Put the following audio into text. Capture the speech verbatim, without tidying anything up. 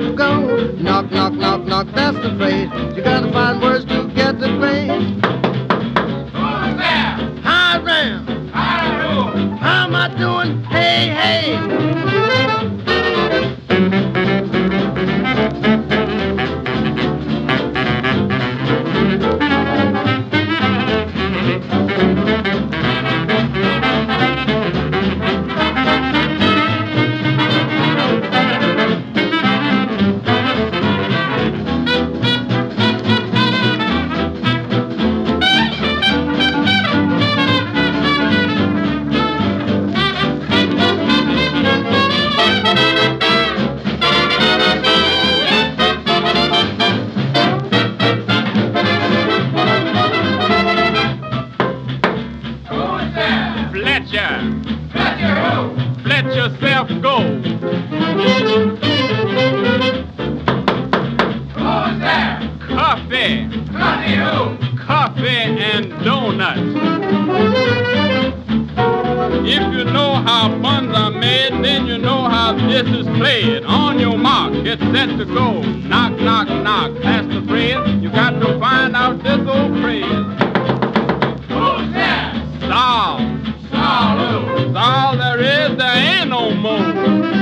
to go. Knock, knock, knock, knock, that's the phrase. You gotta find words to get the grade. Who's there? Hi, Ram. Hi-do. How am I doing? Hey, hey. Who's there? Fletcher, Fletcher who? let yourself go. Who's there? Coffee, Coffee who? coffee and donuts. If you know how buns are made, then you know how this is played. On your mark, get set to go. Knock, knock, knock, that's the phrase. You got to find out this old phrase. Who's there? Saul, Saul who? Saul there is, there ain't no more.